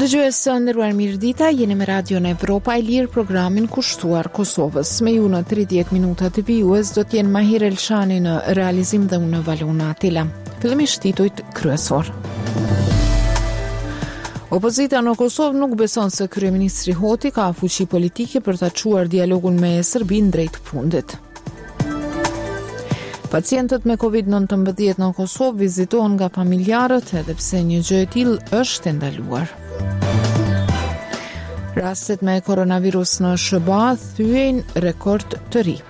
Dëgjues të nderuar, mirëdita, jeni me Radio në Evropa e Lirë, programin kushtuar Kosovës. Me ju në 30 minuta të vijues do t'jenë Mahir Elshani në realizim dhe unë Valona Atila. Fillimisht titujt kryesor. Opozita në Kosovë nuk beson se kryeministri Hoti ka fuqi politike për ta çuar dialogun me Serbinë drejt fundit. Pacientët me COVID-19 në Kosovë vizitohen nga familjarët, edhe pse një gjë e tillë është ndaluar. Rastet me koronavirus në SBA thyejnë rekord të ri.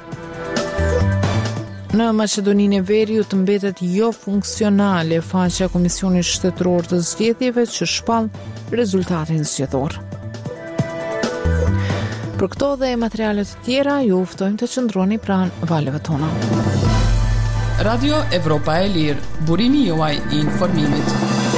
Në Maqedoninë e Veriut mbetet jo funksionale faqja Komisionit Shtetëror të Zgjedhjeve që shpall rezultatin zgjedhor. Për këto dhe materialet të tjera, ju ftojmë të qëndroni pranë valëve tona. Radio Evropa e Lirë, burimi juaj I informimit.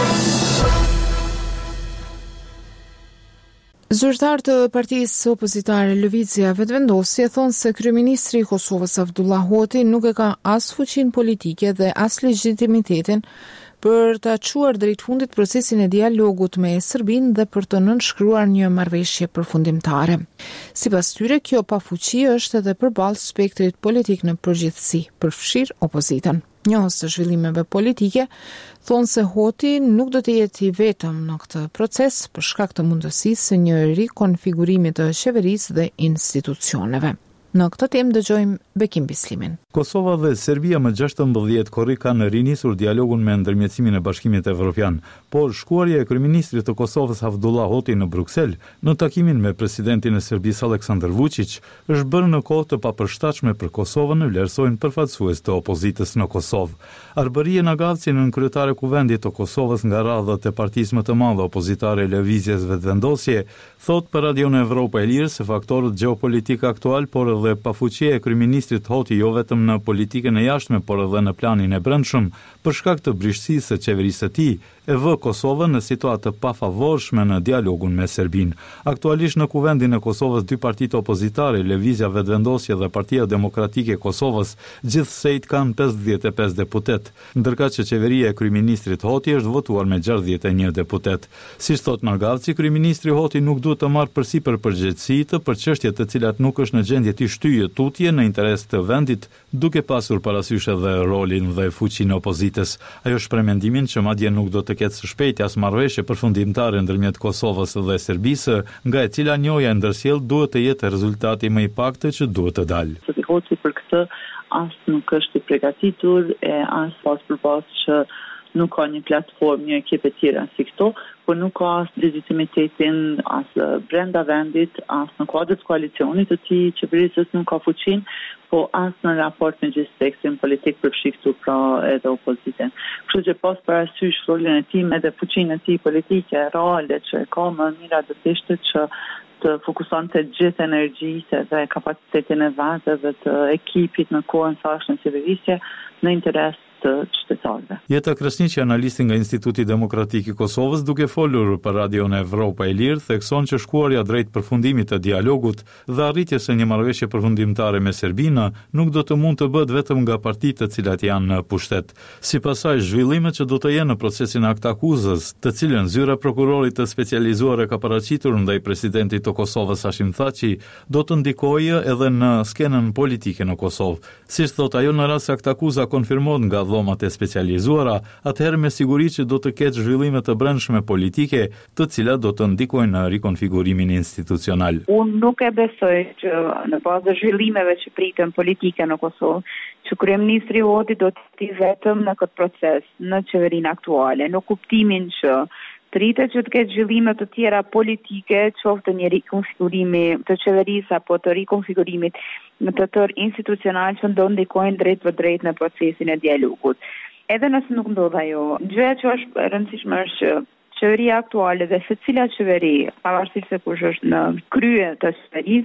Zyrtar të partisë opozitare Lëvizja Vetëvendosje thonë se kryeministri I Kosovës Avdullah Hoti nuk e ka as fuqinë politike dhe as legjitimitetin për ta çuar drejt fundit procesin e dialogut me Serbinë dhe për të nënshkruar një marrëveshje përfundimtare. Sipas tyre, kjo pafuqi është edhe përballë spektrit politik në përgjithësi, përfshir opozitën. Njohës të zhvillimeve politike thonë se Hoti nuk do të jetë I vetëm në këtë proces për shkak të mundësisë së një rikonfigurimi të qeverisë dhe institucioneve. Në këtë temë dëgjojmë Bekim Bislimin. Kosova dhe Serbia më 16 korrik kanë rinisur dialogun me ndërmjetësimin e Bashkimit Evropian, por shkuarja e kryeministrit të Kosovës Avdullah Hoti në Bruksel në takimin me presidentin e Serbisë Aleksandar Vučić është bërë në kohë të papërshtatshme për Kosovën, vlerësojnë përfaqësues të opozitës në Kosovë. Arbërie Nagavci, nën kryetare kuvendit të Kosovës nga radhët e partisë më të madhe opozitare Lëvizjes Vetëvendosje, thot për Radio në Evropa e Lirë se faktorët gjeopolitik aktual, por edhe pafuqia e kryeministrit Hoti jo vetëm në politikën e jashtme, por edhe në planin e brendshëm, për shkak të brishësisë së qeverisë së tij, e vë Kosovën në situatë të pafavorshme në dialogun me Serbinë. Aktualisht në kuvendin e Kosovës dy partitë opozitare, Lëvizja Vetëvendosje dhe Partia Demokratike e Kosovës, gjithsej kanë 55 deputet, ndërka që qeveria e kryeministrit Hoti është votuar me 61 deputet. Siç thot Nagavci, kryeministri Hoti nuk duhet të marrë përsipër përgjegjësi për çështje të cilat nuk është në gjendje të shtyjë tutje në interes të vendit, duke pasur parasysh edhe rolin dhe fuqinë e opozitës. Ajo shpreh mendimin që madje nuk do të ketë së shpejti as marrëveshje përfundimtare ndërmjet Kosovës dhe Serbisë, nga e cila njoja e ndërsjell duhet të jetë rezultati më I paktë që duhet të dalë. Hoti për këtë as nuk është I përgatitur e as pas që nuk ka një platformë, një ekip e tjera si këto, por nuk ka as legitimitetin as brenda vendit, as në kuadrët koalicionit të tij, qeverisës nuk ka fuqinë, po as në raport me gjithë spektrin politik përfshiktur pra edhe opozitën. Kështu që pas parasysh rolin e tij edhe fuqinë e tij politike reale që ka më mira do të ishte që të fokusonte gjithë energjisë dhe kapacitetin e vet dhe të ekipit në kohën sashme qeverisje në interes të qytetarëve. Jeta Krasniqi, analisti nga Instituti Demokratik I Kosovës, duke folur për Radio në Evropa e Lirë, thekson që shkuarja drejt përfundimit të dialogut dhe arritjes së një marrëveshje përfundimtare me Serbinë nuk do të mund të bëhet vetëm nga partitë të cilat janë në pushtet. Sipas saj, zhvillimet që do të jenë në procesin e aktakuzës, të cilën zyra prokurorit të specializuar e ka paraqitur ndaj presidentit të Kosovës Hashim Thaçi, do të ndikojë edhe në skenën politike në Kosovë. Siç thot ajo, në rast se aktakuza konfirmohet nga dhomat e specializuara, atëherë me siguri që do të ketë zhvillime të brendshme politike, të cilat do të ndikojnë në rikonfigurimin institucional. Unë nuk e besoj që në bazë të zhvillimeve që pritën politike në Kosovë, që kryeministri Hoti do të jetë vetëm në këtë proces, në qeverinë aktuale, në kuptimin që të rritet që të ketë zhvillime të tjera politike, qoftë një rikonfigurimi të qeverisë apo të rikonfigurimit të tërë institucional që do ndikojnë drejt për drejt në procesin e dialogut. Edhe nëse nuk ndodh ajo, gjëja që është e rëndësishme është që qeveria aktuale dhe secila qeveri, pavarësisht se kush është në krye të qeverisë,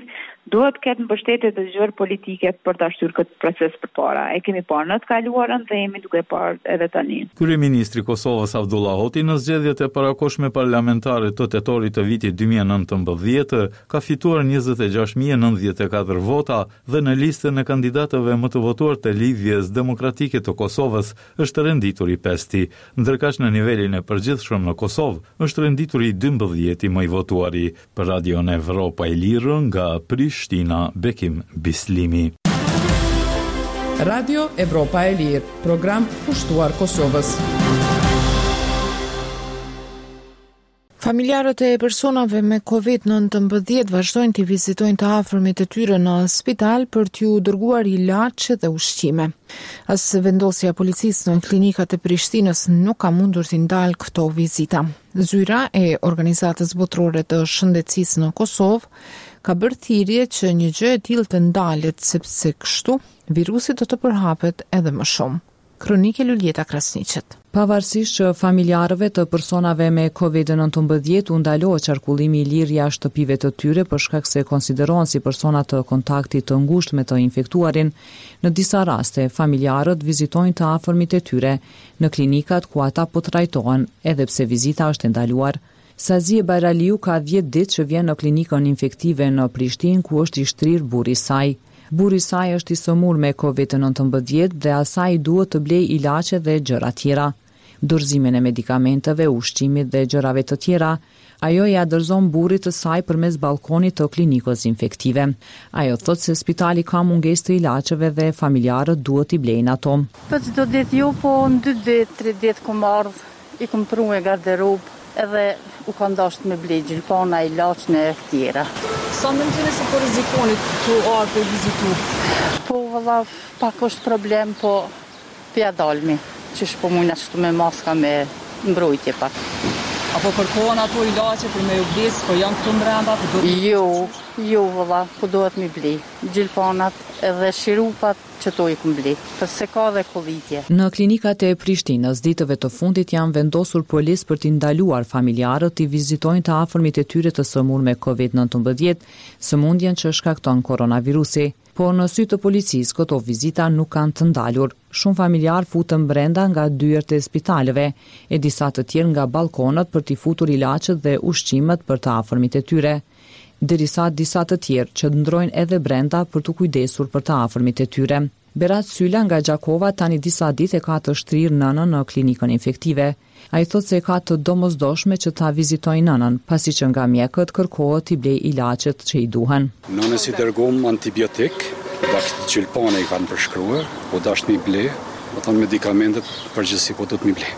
duhet ketë mbështetje të zgjuar politike për ta shtyrë këtë proces përpara. E kemi parë në të kaluarën dhe jemi duke parë edhe tani. Kryeministri i Kosovës Avdullah Hoti në zgjedhjet e parakohshme parlamentare të tetorit të vitit 2019 ka fituar 26.094 vota dhe në listën e kandidatëve më të votuar të Lidhjes Demokratike të Kosovës është renditur i 5-ti, ndërkaq në nivelin e përgjithshëm në Kosovë është renditur i 12-ti më i votuari. Për Radion Evropa e Lirë nga Prishtina, Bekim Bislimi. Radio Evropa e Lirë, program pushtuar Kosovës. Familjarët e personave me COVID-19 vazhdojnë të vizitojnë të afërmit e tyre në spital për t'ju dërguar ilaçe dhe ushqime. As vendosja e policisë në klinikat e Prishtinës nuk ka mundur t'i ndalë këto vizita. Zyra e Organizatës Botërore të Shëndetësisë në Kosovë ka bërë thirrje që një gjë e tillë të ndalet sepse kështu virusi do të përhapet edhe më shumë. Kronike Luljeta Krasniqet. Pavarësisht që familjarëve të personave me COVID-19 u ndalohet qarkullimi i lirë jashtë shtëpive të tyre për shkak se konsiderohen si persona të kontaktit të ngushtë me të infektuarin, në disa raste familjarët vizitojnë të afërmit e tyre në klinikat ku ata po trajtohen, edhe pse vizita është ndaluar. Sazie Bajraliu ka 10 ditë që vjen në klinikën infektive në Prishtinë ku është i shtrirë burri i saj. Burri i saj është i sëmur me COVID-19 dhe asaj duhet të blej ilaçe dhe gjëra tjera. Dorëzimin e medikamenteve, ushqimit dhe gjërave të tjera, ajo ja dorëzon burrit të saj përmes balkonit të klinikës infektive. Ajo thotë se spitali ka mungesë të ilaçeve dhe familjarët duhet i blejnë ato. Po çdo ditë jo, po në 2 ditë, 3 ditë kum ardh, i kum prunë garderob, edhe u ka ndasht me blej gjilpana, ilaçe e tjera. Sa mendoni se po rrezikoni të ardhë të vizitu? Po valla pak është problem, po pja dalmi. Qysh po mujna ashtu me maska me mbrojtje pak. Apo kërkohen ato ilaçe për me u blis, po janë këtu brenda? Jo valla, po duhet mi blej. Gjilpanat edhe shirupat që to i kum blej, përse ka dhe kollitje. Në klinikat e Prishtinës, ditëve të fundit janë vendosur policë për t'i ndaluar familjarët t'i vizitojnë të afërmit e tyre të sëmur me COVID-19, sëmundjen që shkakton koronavirusi. Por në sy të policisë këto vizita nuk kanë të ndalur. Shumë familjar futën brenda nga dyert e spitaleve e disa të tjerë nga balkonët për t'i futur ilaçet dhe ushqimet për të afërmit e tyre. Derisa disa të tjerë që ndrojnë edhe brenda për të kujdesur për të afërmit e tyre. Berat Syla nga Gjakova tani disa ditë e ka të shtrirë nënën në klinikën infektive. Ai thotë se ka të domosdoshme që ta vizitojë nënën, pasi që nga mjekët kërkohet t'i blej ilaçet që i duhen. Nënës i dërgom antibiotik, dashtë gjilpane i kanë përshkruar, po dashtë mi blej, do thonë medikamentet përgjithësi po do të mi blej.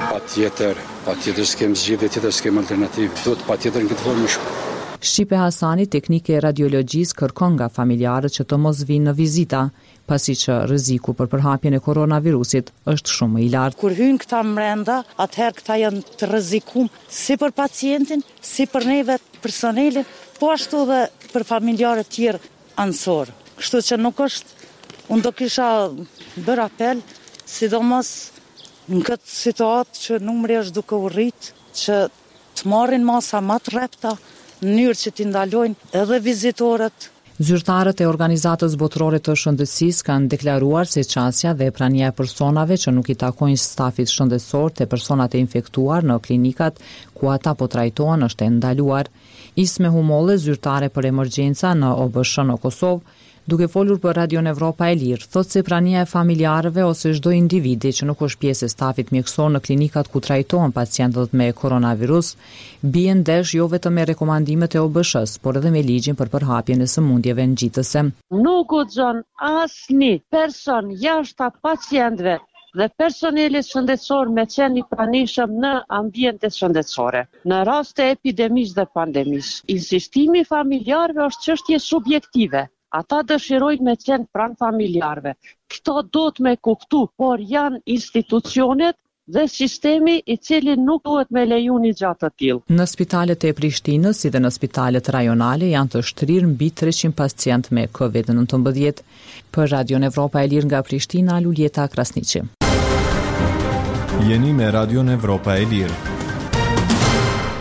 Patjetër s'kem zgjidhje tjetër, s'kem alternativë, duhet patjetër në këtë formë më shumë. Shqipe Hasani, teknike e radiologjisë, kërkon nga familjarët që të mos vinë në vizita, pasi që rreziku për përhapjen e koronavirusit është shumë i lartë. Kur hyjnë këta brenda, atëherë këta janë të rrezikuar si për pacientin, si për neve personelin, po ashtu dhe për familjarët tjerë anësor. Kështu që nuk është, unë do kisha bërë apel, sidomos në këtë situatë që numri është duke u rrit, që të marrin masa më të rrepta, në mënyrë që t'i ndalojnë edhe vizitorët. Zyrtarët e Organizatës Botërore të Shëndetësisë kanë deklaruar se qasja dhe prania e personave që nuk i takojnë stafit shëndetësor të personat e infektuar në klinikat ku ata po trajtohen është e ndaluar. Isme Humolle, zyrtare për emergjenca në OBSH në Kosovë, duke folur për Radion Evropa e Lirë, thotë se prania e familjarëve ose çdo individi që nuk është pjesë e stafit mjekësor në klinikat ku trajtohen pacientët me koronavirus, bie ndesh jo vetëm me rekomandimet e OBSH-s, por edhe me ligjin për përhapjen e sëmundjeve ngjitëse. Nuk guxon asnjë person jashtë pacientëve dhe personelit shëndetësor me qenë i pranishëm në ambiente shëndetësore. Në raste epidemisë dhe pandemisë, insistimi i familjarëve është çështje subjektive. Ata dëshirojnë me qenë pranë familjarëve. Këto do të me kuptu, por janë institucionet dhe sistemi i cili nuk duhet me leju një gjatë të tillë. Në spitalet e Prishtinës, si dhe në spitalet rajonale, janë të shtrirë mbi 300 pacient me COVID-19. Për Radion Evropa e Lirë nga Prishtina, Luljeta Krasniqi. Jeni me Radion Evropa e Lirë.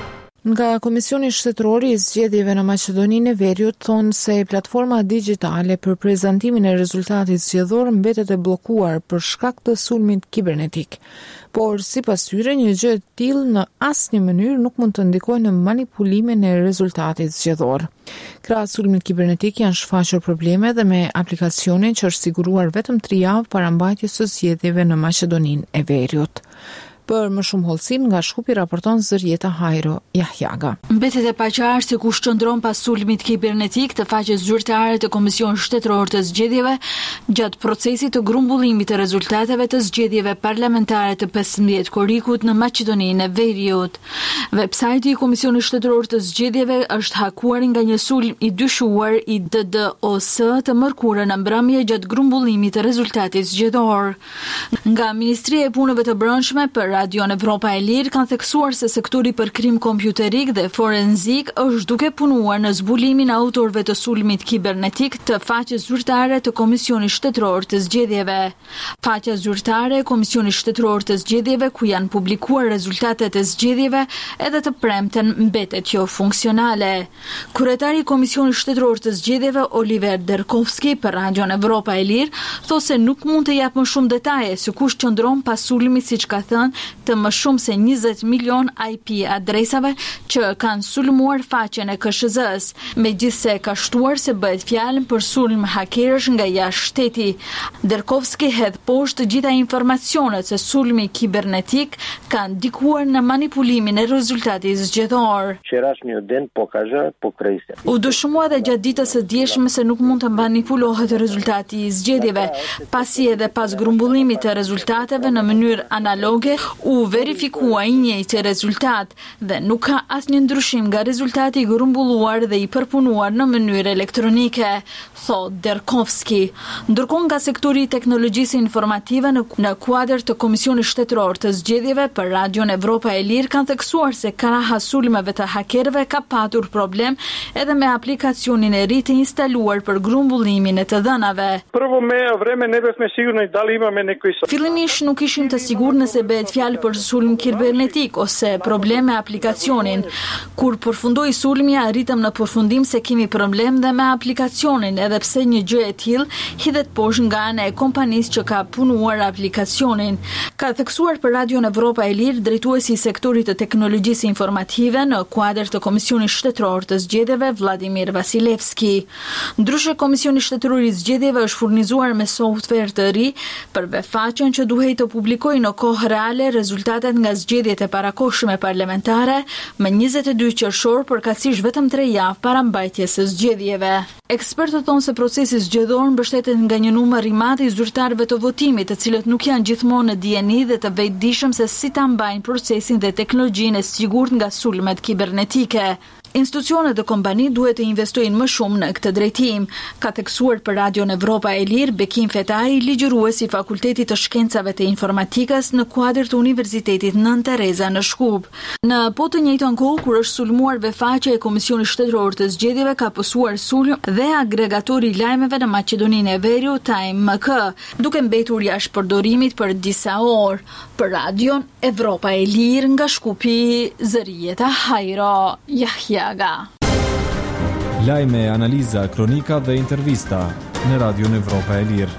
Nga Komisioni Shtetëror i Zgjedhjeve në Maqedoninë e Veriut thonë se platforma digjitale për prezantimin e rezultatit zgjedhor mbetet e bllokuar për shkak të sulmit kibernetik. Por sipas tyre një gjë e tillë në asnjë mënyrë nuk mund të ndikojë në manipulimin e rezultatit zgjedhor. Krahas sulmit kibernetik janë shfaqur probleme edhe me aplikacionin që është siguruar vetëm 3 javë para mbajtjes së zgjedhjeve në Maqedoninë e Veriut. Për më shumë hollësim nga Shkupi raporton Zërieta Hajro Jahjaga. Mbetet e paqartë se kush qëndron pas sulmit kibernetik të faqes zyrtare të Komisionit Shtetëror të Zgjedhjeve gjatë procesit të grumbullimit të rezultateve të zgjedhjeve parlamentare të 15 korrikut në Maqedoninë e Veriut. Websajti i Komisionit Shtetëror të Zgjedhjeve është hakuar nga një sulm i dyshuar i DDoS të mërkurën në mbrëmje gjatë grumbullimit të rezultatit zgjedhor. Nga Ministria e Punëve të Brendshme për Radio Evropa e Lirë kanë theksuar se sektori për krim kompjuterik dhe forenzik është duke punuar në zbulimin e autorëve të sulmit kibernetik të faqes zyrtare të Komisionit Shtetëror të Zgjedhjeve. Faqja zyrtare e Komisionit Shtetëror të Zgjedhjeve ku janë publikuar rezultatet e zgjedhjeve edhe të premten mbetet jo funksionale. Kryetari i Komisionit Shtetëror të Zgjedhjeve Oliver Derkovski për Radio Evropa e Lirë thotë se nuk mund të jap më shumë detaje se kush qëndron pas sulmit siç ka thënë të më shumë se 20 milion IP adresave që kanë sulmuar faqen e KSZ-s, megjithse ka shtuar se bëhet fjalë për sulm hakerësh nga jashtë shteti. Derkovski hedh poshtë të gjitha informacionet se sulmi kibernetik ka ndikuar në manipulimin e rezultatit zgjedhor. U dëshmua dhe gjatë ditës së dieshme se nuk mund të manipulohet rezultati i zgjedhjeve, pasi edhe pas grumbullimit të rezultateve në mënyrë analoge u verifikua i njëjti rezultat dhe nuk ka asnjë ndryshim nga rezultati i grumbulluar dhe i përpunuar në mënyrë elektronike, thot Derkovski. Ndërkohë nga sektori i teknologjisë informative në kuadër të Komisionit Shtetëror të Zgjedhjeve për Radio Evropa e Lirë kanë theksuar se krahas sulmeve të hakerëve ka patur problem edhe me aplikacionin e ri të instaluar për grumbullimin e të dhënave. Fillimisht nuk ishim të sigurt nëse bëhet fjalë për sulm kibernetik ose probleme me aplikacionin. Kur përfundoi sulmi arritëm në përfundim se kemi problem dhe me aplikacionin, edhe pse një gjë e tillë hidhet poshtë nga ana e kompanisë që ka punuar aplikacionin. Ka theksuar për Radio Evropa e Lirë drejtuesi i sektorit të teknologjisë informative në kuadër të Komisionit Shtetëror të Zgjedhjeve Vladimir Vasilevski. Ndryshe Komisioni Shtetëror i Zgjedhjeve është furnizuar me software të ri për faqen që duhej të publikojë në kohë reale rezultatet nga zgjedhjet e parakohshme parlamentare më 22 qershor përkatësisht vetëm 3 javë para mbajtjes së zgjedhjeve. Ekspertët thonë se procesi zgjedhor mbështetet nga një numër i madh i zyrtarëve të votimit, të cilët nuk janë gjithmonë në dieni dhe të vetëdijshëm se si ta mbajnë procesin dhe teknologjinë e sigurt nga sulmet kibernetike. Institucionet dhe kompani duhet të investojnë më shumë në këtë drejtim, ka theksuar për Radio Evropa e Lirë Bekim Fetai, ligjërues i Fakultetit të Shkencave të Informatikës në kuadër të Universitetit Nën Tereza në Shkup. Në po të njëjtën kohë kur është sulmuar faqja e Komisionit Shtetëror të Zgjedhjeve, ka pësuar sulm dhe agregatori i lajmeve në Maqedoninë e Veriut Time MK, duke mbetur jashtë përdorimit për disa orë. Për Radio Evropa e Lirë nga Shkupi, Zërieta Hajro Jahjaga. Lajme, analiza, kronika dhe intervista në Radio Evropa e Lirë.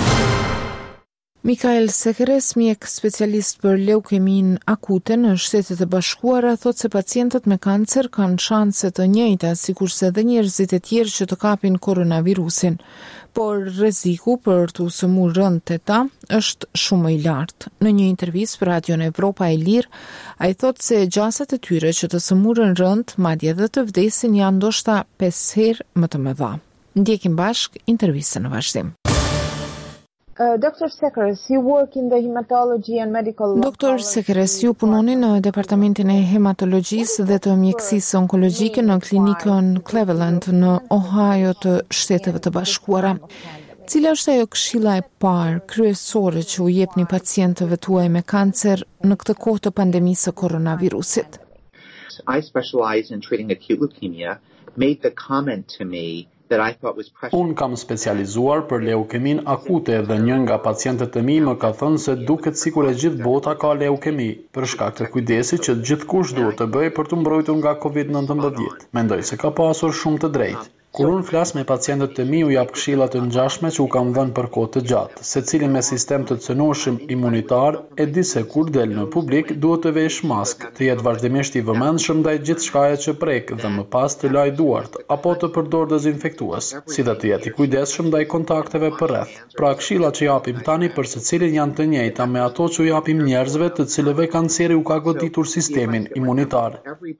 Mikael Sekeres, mjek specialist për leukemin akute në Shtetet e Bashkuara, thot se pacientët me kancer kanë shanse të njëjta sikurse edhe njerëzit e tjerë që të kapin koronavirusin, por rreziku për të sëmurë rënd teta është shumë i lartë. Në një intervistë për Radio Evropa e Lirë, ai thot se gjasat e tyre që të sëmurën rënd, madje edhe të vdesin, janë ndoshta 5 herë më të mëdha. Ndjekim bashk intervistën në vazhdim. Dr. Sekeres, you work in the hematology and medical... Dr. Sekeres, ju punoni në departamentin e hematologjisë dhe të mjekësisë onkologjike në klinikën Cleveland në Ohio të Shteteve të Bashkuara. Cila është ajo këshilla e parë kryesore që u jepni pacientëve tuaj me kancer në këtë kohë të pandemisë së koronavirusit? I specialize in treating acute leukemia, made the comment to me Unë kam specializuar për leukemin akute dhe një nga pacientët e mi më ka thënë se duket sikur e gjithë bota ka leukemi, për shkak të kujdesit që gjithkush duhet të bëjë për të mbrojtur nga COVID-19. Mendoj se ka pasur shumë të drejtë. Kur unë flas me pacientët e mi, u jap këshilla të ngjashme që u kam dhënë për kohë të gjatë. Secili me sistem të cënueshëm imunitar e di se kur del në publik duhet të vesh maskë, të jetë vazhdimisht i vëmendshëm ndaj gjithçkaje që prek dhe më pas të laj duart apo të përdor dezinfektues, si dhe të jetë i kujdesshëm ndaj kontakteve përreth. Pra këshillat që japim tani për secilin janë të njëjta me ato që u japim njerëzve të cilëve kanceri u ka goditur sistemin imunitar.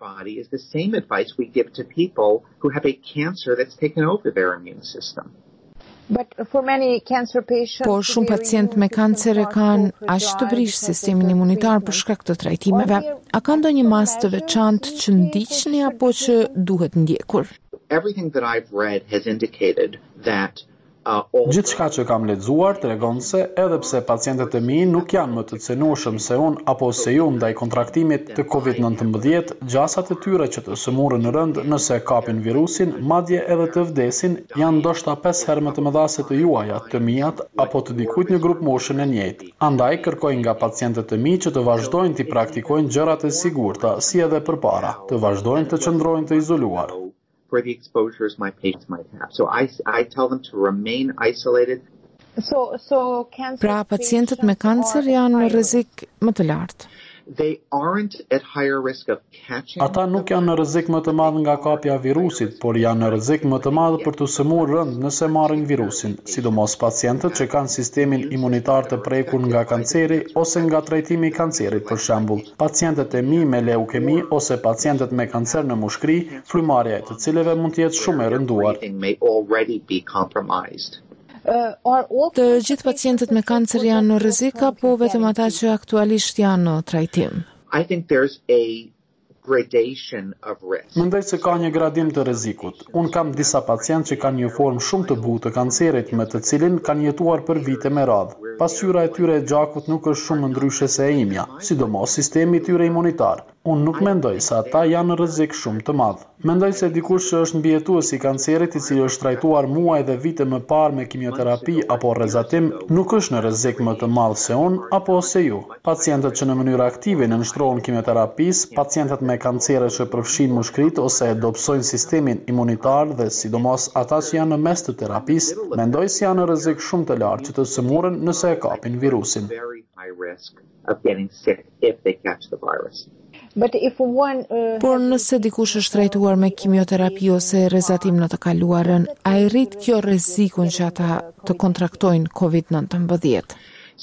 That's taken over their immune system. Por shumë pacient me kancer e kanë aq të brish sistemin imunitar për shkak të trajtimeve. A ka ndonjë mas të veçantë që ndiqni apo që duhet ndjekur? Everything that I've read has indicated that Gjithçka që kam lexuar tregon se edhe pse pacientët e mi nuk janë më të cënueshëm se unë apo se ju ndaj kontraktimit të COVID-19, gjasat e tyre që të sëmurën rënd nëse kapin virusin, madje edhe të vdesin, janë ndoshta 5 herë më të mëdha se të juaja, të mijat apo të dikujt në grup moshën e njëjtë. Andaj kërkoj nga pacientët e mi që të vazhdojnë të praktikojnë gjërat e sigurta, si edhe përpara, të vazhdojnë të qëndrojnë të izoluar. For the exposures my patients might have. So I tell them to remain isolated. Pra pacientët me kancer janë në rrezik më të lartë. They aren't at higher risk of catching. Ata nuk janë në rrezik më të madh nga kapja e virusit, por janë në rrezik më të madh për të sëmurë rënd nëse marrin virusin, sidomos pacientët që kanë sistemin imunitar të prekur nga kanceri ose nga trajtimi i kancerit, për shembull, pacientët e mi me leukemi ose pacientët me kancer në mushkëri, frymarrja e të cilëve mund të jetë shumë e rënduar. Të gjithë pacientët me kancer janë në rrezik apo vetëm ata që aktualisht janë në trajtim? I think there's a gradation of risk. Mendoj se ka një gradim të rrezikut. Unë kam disa pacientë që kanë një formë shumë të butë të kancerit me të cilin kanë jetuar për vite me radhë. Pasqyra e tyre e gjakut nuk është shumë ndryshe se e imja, sidomos sistemi i tyre imunitar. Unë nuk mendoj se ata janë në rrezik shumë të madh. Mendoj se dikush që është mbijetues i kancerit i cili është trajtuar muaj dhe vite më parë me kimioterapi apo rrezatim nuk është në rrezik më të madh se unë apo se ju. Pacientët që në mënyrë aktive nënshtrohen kimioterapisë, pacientët me kancere që përfshin mushkëritë ose e dobësojnë sistemin imunitar dhe sidomos ata që janë në mes të terapisë, mendoj se janë në rrezik shumë të lartë që të sëmurën nëse e kapin virusin. Por nëse dikush është trajtuar me kimioterapi ose rrezatim në të kaluarën, a i rrit kjo rrezikun që ata të kontraktojnë COVID-19?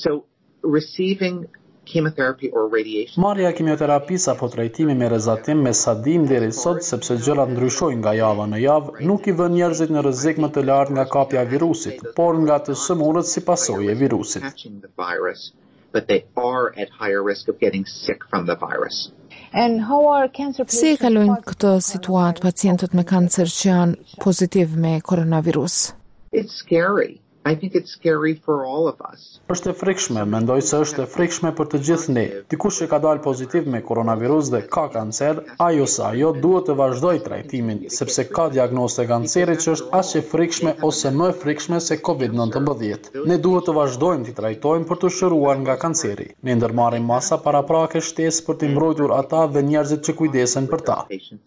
Marrja e kimioterapisë apo trajtimi me rrezatim me sadim deri sot, sepse gjërat ndryshojnë nga java në javë, nuk i vën njerëzit në rrezik më të lartë nga kapja e virusit, por nga të sëmurët si pasojë e virusit. But they are at higher risk of getting sick from the virus. Si e kalojnë këtë situatë pacientët me kancer që janë pozitiv me koronavirus? It's scary. I think it's scary for all of us. Është e frikshme, mendoj se është e frikshme për të gjithë ne. Dikush që ka dalë pozitiv me koronavirus dhe ka kancer, ai ose ajo duhet të vazhdojë trajtimin, sepse ka diagnozë e kancerit që është aq e frikshme ose më e frikshme se COVID-19. Ne duhet të vazhdojmë të trajtojmë për të shëruar nga kanceri. Ne ndërmarrim masa paraprake shtesë për të mbrojtur ata dhe njerëzit që kujdesen për ta.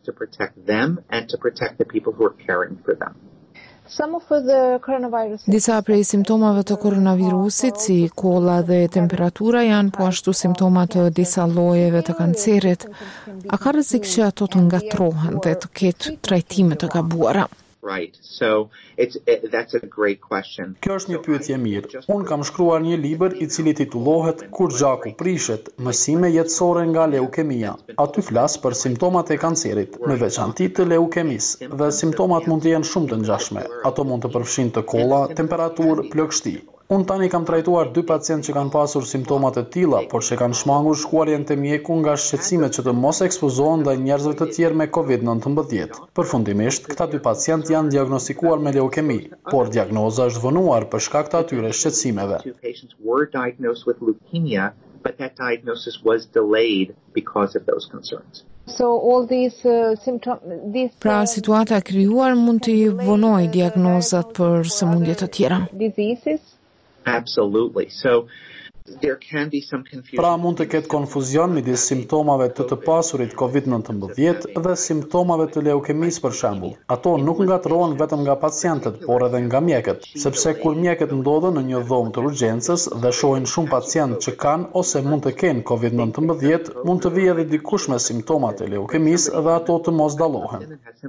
Disa prej simptomave të koronavirusit, si kolla dhe temperatura, janë po ashtu simptoma të disa llojeve të kancerit. A ka rrezik që ato të ngatrohen dhe të ketë trajtime të gabuara? Right. So that's a great question. Kjo është një pyetje mirë. Unë kam shkruar një libër i cili titullohet Kur gjaku prishet, mësime jetësore nga leukemia. Aty flas për simptomat e kancerit, me veçanti të leukemisë, dhe simptomat mund të jenë shumë të ngjashme. Ato mund të përfshin të kolla, temperaturë, plagështi. Unë tani kam trajtuar 2 pacientë që kanë pasur simptomat e tilla, por që kanë shmangur shkuarjen te mjeku nga shqetësimet që të mos ekspozohen ndaj njerëzve të tjerë me COVID-19. Përfundimisht, këta 2 pacientë janë diagnostikuar me leukemi, por diagnoza është vonuar për shkak të atyre shqetësimeve. but that diagnosis was delayed because of those concerns. So all these Pra situata e krijuar mund të vonojë diagnozat për sëmundje të tjera. Diseases? Absolutely. So there can be some confusion. Pra mund të ketë konfuzion midis simptomave të pasurit COVID-19 dhe simptomave të leukemisë për shembull. Ato nuk ngatrohen vetëm nga pacientët, por edhe nga mjekët, sepse kur mjekët ndodhen në një dhomë të urgjencës dhe shohin shumë pacientë që kanë ose mund të kenë COVID-19, mund të vijë edhe dikush me simptomat e leukemisë dhe ato të mos dallohen.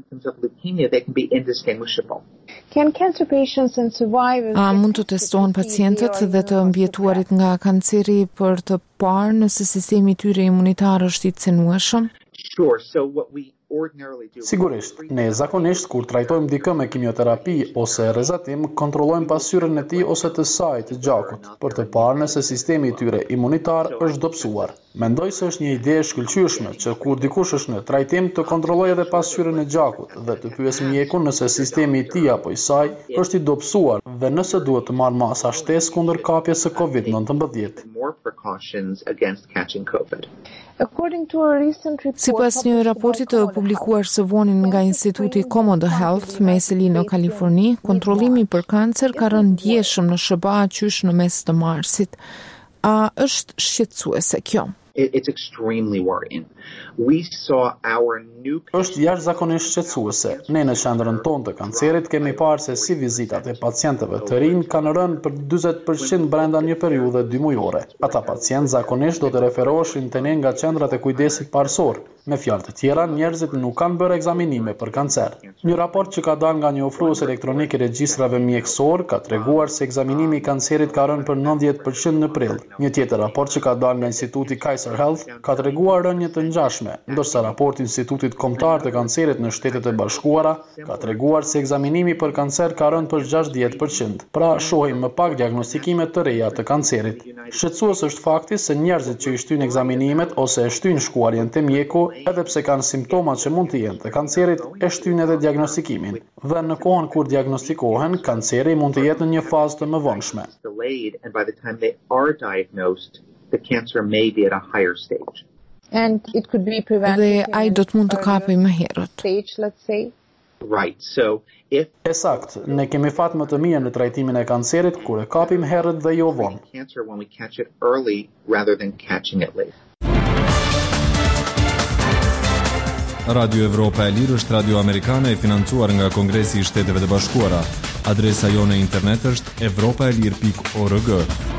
Can cancer patients and survivors mund të testohen pacientët dhe të mbjetuarit nga kanceri për të parë nëse sistemi i tyre imunitar është i cenueshëm? Sure. So what we ordinarily do. Sigurisht, ne zakonisht kur trajtojmë dikë me kimioterapi ose rezatim, kontrollojmë pasyrën e tij ose të saj të gjakut, për të parë nëse sistemi i tyre imunitar është dobësuar. Mendoj se është një ide e shkëlqyeshme që kur dikush është në trajtim të kontrollojë edhe pasyrën e gjakut dhe të pyesë mjekun nëse sistemi i tij apo i saj është i dobësuar dhe nëse duhet të marrë masa shtesë kundër kapjes së COVID-19. More precautions against catching COVID. According to a recent report, Sipas një raporti të publikuar së vonin nga Instituti Comodo Health me seli në Kaliforni, kontrollimi për kancer ka rënë ndjeshëm në SBA qysh në mes të marsit. A është shqetësuese kjo? It's extremely worrying. We saw our new Është jashtëzakonisht shqetësuese. Ne në qendrën tonë të kancerit kemi parë se si vizitat e pacientëve të rinj kanë rënë për 40% brenda një periudhe 2 mujore. Ata pacientë zakonisht do të referoheshin te ne nga qendrat e kujdesit parësor. Me fjalë të tjera, njerëzit nuk kanë bërë ekzaminime për kancer. Një raport që ka dalë nga një ofrues elektronik i regjistrave mjekësor ka treguar se ekzaminimi i kancerit ka rënë për 90% në prill. Një tjetër raport që ka dalë nga Instituti Kaiser Health ka treguar rënje të ngjashme, ndërsa raporti i Institutit Kombëtar të Kancerit në Shtetet e Bashkuara ka treguar se ekzaminimi për kancer ka rënë për 60%. Pra shohim më pak diagnostikime të reja të kancerit. Shqetësues është fakti se njerëzit që i shtyjnë ekzaminimet ose e shtyjnë shkuarjen te mjeku, edhe pse kanë simptomat që mund të jenë të kancerit, e shtyjnë edhe diagnostikimin. Dhe në kohën kur diagnostikohen, kanceri mund të jetë në një fazë të mëvonshme. The cancer may be at a higher stage. And it could be prevented. Dhe ai do të mund të kapej më herët. Stage, let's say. Right. So if Esakt, ne kemi fat më të mirë në trajtimin e kancerit kur e kapim herët dhe jo vonë. Cancer when we catch it early rather than catching it late. Radio Evropa e Lirë është radio amerikane e financuar nga Kongresi i Shteteve të Bashkuara. Adresa jone internet është europaelir.org.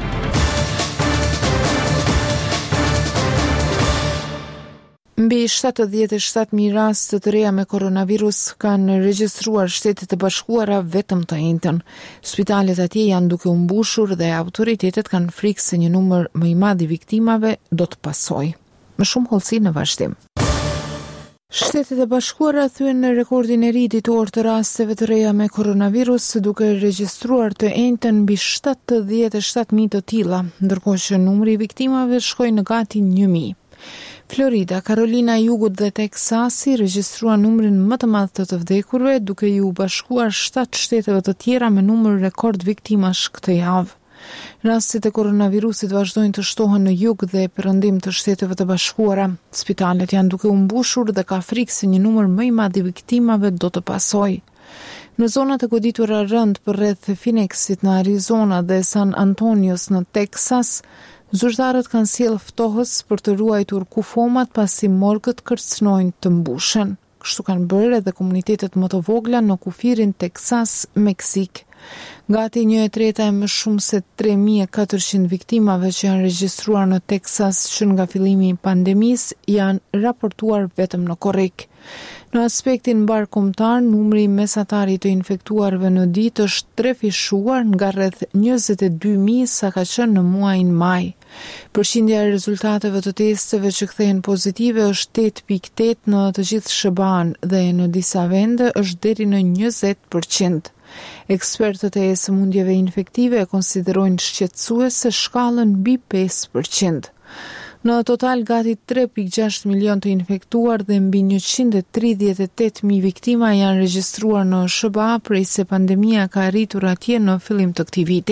Mbi 77.000 raste të reja me koronavirus kanë regjistruar Shtetet e Bashkuara vetëm të njëjtën. Spitalet atje janë duke u mbushur dhe autoritetet kanë frikë se një numër më i madh i viktimave do të pasojë. Më shumë hollësi në vazhdim. Shtetet e Bashkuara thyen në rekordin e ri ditor të rasteve të reja me koronavirus, duke regjistruar të njëjtën mbi 77.000 të tilla, ndërkohë që numri i viktimave shkoi në gati 1.000. Florida, Carolina e Jugut dhe Teksasi regjistruan numrin më të madh të vdekurve, duke ju bashkuar 7 shteteve të tjera me numër rekord viktimash këtë javë. Rastet e koronavirusit vazhdojnë të shtohen në jug dhe perëndim të Shteteve të Bashkuara. Spitalet janë duke u mbushur dhe ka frikë se një numër më i madh i viktimave do të pasojë. Në zonat e goditura rënd përreth Phoenixit në Arizona dhe San Antonios në Teksas, zyrtarët kanë sjellë ftohës për të ruajtur kufomat pasi morgët kërcënojnë të mbushen. Kështu kanë bërë edhe komunitetet më të vogla në kufirin Teksas, Meksik. Gati 1/3 e më shumë se 3.400 viktimave që janë regjistruar në Teksas që nga fillimi i pandemisë janë raportuar vetëm në korrik. Në aspektin mbarkombëtar, numri mesatar i të infektuarve në ditë është trefishuar nga rreth 22.000 sa ka qenë në muajin maj. Përqindja e rezultateve të testeve që kthehen pozitive është 8.8 në të gjithë SBA-n dhe në disa vende është deri në 20%. Ekspertët e sëmundjeve infektive e konsiderojnë shqetësuese shkallën mbi 5%. Në total, gati 3.6 milion të infektuar dhe mbi 138.000 viktima janë regjistruar në SBA prej se pandemia ka arritur atje në fillim të këtij viti.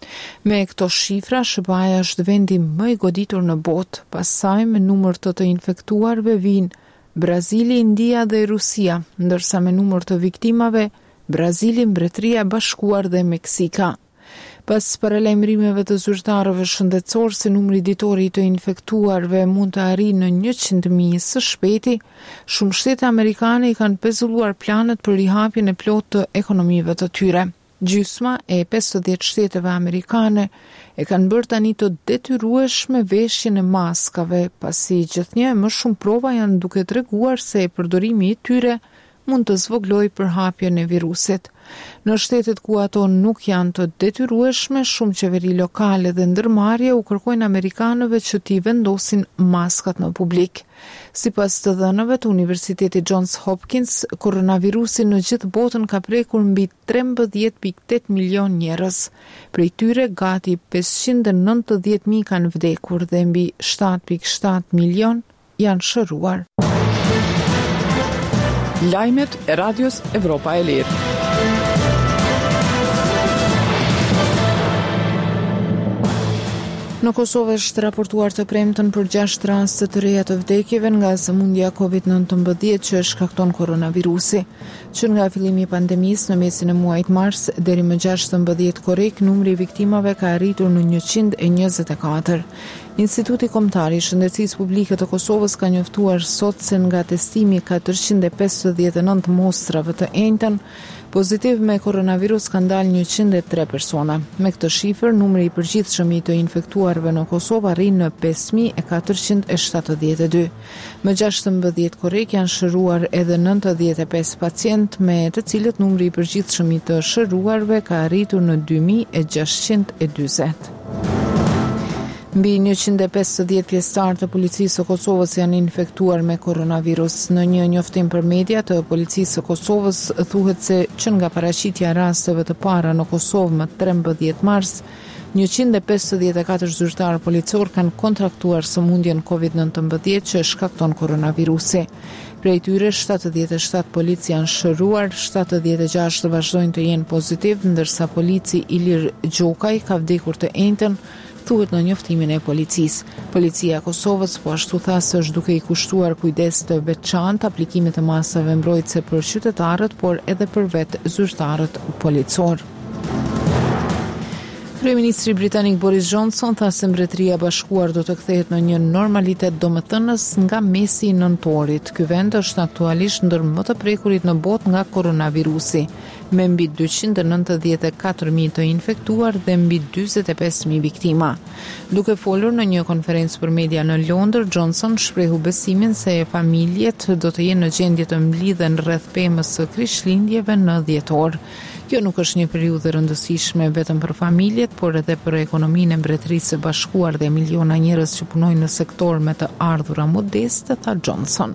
Me këto shifra, SBA është vendi më i goditur në botë, pas saj me numër të infektuarve vinë Brazili, India dhe Rusia, ndërsa me numër të viktimave Brazili, Mbretëria e Bashkuar dhe Meksika. Pas paralajmërimeve të zyrtarëve shëndetësor se numri ditor i të infektuarve mund të arrijë në 100.000 së shpejti, shumë shtete amerikane i kanë pezulluar planet për rihapjen e plotë të ekonomive të tyre. Gjysma e 50 shteteve amerikane e kanë bërë tani të detyrueshme veshjen e maskave, pasi gjithnjë më shumë prova janë duke treguar se përdorimi i tyre mund të zvogloj përhapjen e virusit. Në shtetet ku ato nuk janë të detyrueshme, shumë qeveri lokale dhe ndërmarrje u kërkojnë amerikanëve që t'i vendosin maskat në publik. Sipas të dhënave të Universitetit Johns Hopkins, koronavirusi në gjithë botën ka prekur mbi 13.8 milion njerëz. Prej tyre gati 590.000 kanë vdekur dhe mbi 7.7 milion janë shëruar. Lajmet e Radios Evropa e Lirë. Në Kosovë është raportuar të premten për 6 raste të reja të vdekjeve nga sëmundja COVID-19 që shkakton koronavirusi. Që nga fillimi i pandemisë në mesin e muajit mars deri më 16 korrik, numri i viktimave ka arritur në 124. Instituti Kombëtar i Shëndetësisë Publike të Kosovës ka njoftuar sot se nga testimi 459 mostrave të enjtën, pozitiv me koronavirus kanë dalë 103 persona. Me këtë shifër, numri i përgjithshëm i të infektuarve në Kosovë arrin në 5.472. Më 16 korrik janë shëruar edhe 95 pacient, me të cilët numri i përgjithshëm i të shëruarve ka arritur në 2620. Mbi 150 pjesëtar të policisë së Kosovës janë infektuar me koronavirus. Në një njoftim për media të policisë së Kosovës thuhet se që nga paraqitja e rasteve të para në Kosovë më 13 mars, 154 zyrtarë policor kanë kontraktuar sëmundjen COVID-19 që shkakton koronavirusi. Prej tyre 77 polici janë shëruar, 76 vazhdojnë të jenë pozitiv, ndërsa polici Ilir Gjokaj ka vdekur të enjtën, thuhet në njoftimin e policisë. Policia e Kosovës po ashtu tha se është duke i kushtuar kujdes të veçantë aplikimit të masave mbrojtëse për qytetarët, por edhe për vetë zyrtarët policor. Kryeministri britanik Boris Johnson tha se Mbretëria e Bashkuar do të kthehet në një normalitet domethënës nga mesi i nëntorit. Ky vend është aktualisht ndër më të prekurit në botë nga koronavirusi, me mbi 294.000 të infektuar dhe mbi 45.000 viktima. Duke folur në një konferencë për media në Londër, Johnson shprehu besimin se familjet do të jenë në gjendje të mblidhen rreth pemës së Krishtlindjeve në dhjetor. Kjo nuk është një periudhë rëndësishme vetëm për familjet, por edhe për ekonominë e Mbretërisë së Bashkuar dhe miliona njerëz që punojnë në sektor me të ardhura modeste, tha Johnson.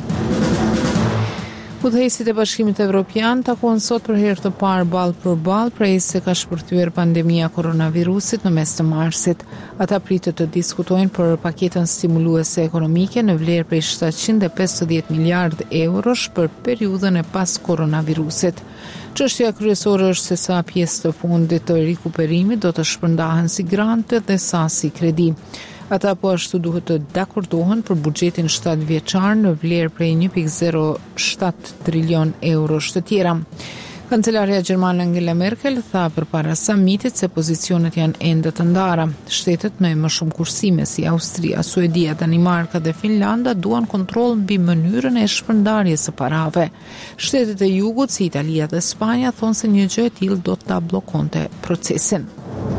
Udhëheqësit e Bashkimit Evropian takuan sot për herë të parë ballë për ballë prej se ka shpërthyer pandemia koronavirusit në mes të marsit. Ata pritet të diskutojnë për paketën stimuluese ekonomike në vlerë prej 750 miliardë eurosh për periudhën e pas koronavirusit. Çështja kryesore është se sa pjesë të fondit të rikuperimit do të shpërndahen si grante dhe sa si kredi. Ata po ashtu duhet të dakordohen për buxhetin 7 vjeçar në vlerë prej 1.07 trilion eurosh të tjera. Kancelarja gjermane Angela Merkel tha përpara samitit se pozicionet janë ende të ndara. Shtetet me më shumë kursime si Austria, Suedia, Danimarka dhe Finlanda duan kontroll mbi mënyrën e shpërndarjes së parave. Shtetet e jugut si Italia dhe Spanja thonë se një gjë e tillë do ta bllokonte procesin.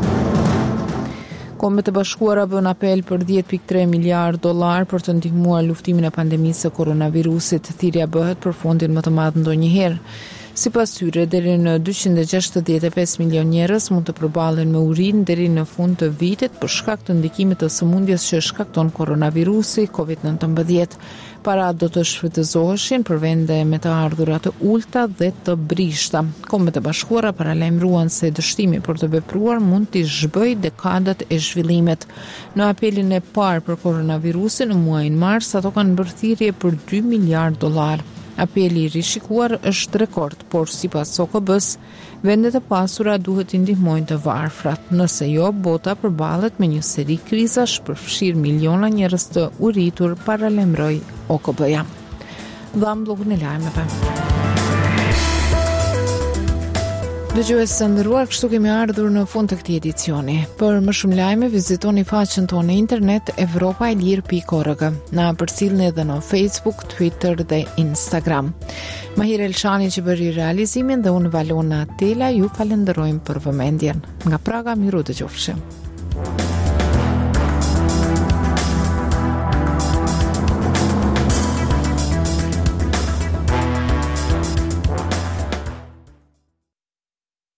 Kombet e Bashkuara bën apel për $10.3 miliardë për të ndihmuar luftimin e pandemisë së koronavirusit. Thirrja bëhet për fondin më të madh ndonjëherë. Sipas tyre, deri në 265 milion njerëz mund të përballen me urinë deri në fund të vitit për shkak të ndikimit të sëmundjes që shkakton koronavirusi COVID-19. Paratë do të shfrytëzoheshin për vende me të ardhura të ulta dhe të brishta. Kombet e Bashkuara paralajmëruan se dështimi për të vepruar mund t'i zhbëjë dekadat e zhvillimit. Në apelin e parë për koronavirusin në muajin mars, ato kanë bërë thirrje për $2 miliardë. Apeli i rishikuar është rekord, por sipas OKB-s, vendet e pasura duhet i ndihmojnë të varfrat, nëse jo, bota përballet me një seri krizash përfshir miliona njerëz të uritur, paralajmëroi OKB-ja. Dham bllokun e lajmeve. Dëgjues të nderuar, kështu kemi ardhur në fund të këtij edicioni. Për më shumë lajme, vizitoni faqen tonë në internet evropaelir.org. Na përcjellni edhe në Facebook, Twitter dhe Instagram. Mahir Elshani që bëri realizimin dhe unë Valona Tela ju falenderojmë për vëmendjen. Nga Praga, miru dëgjofshim.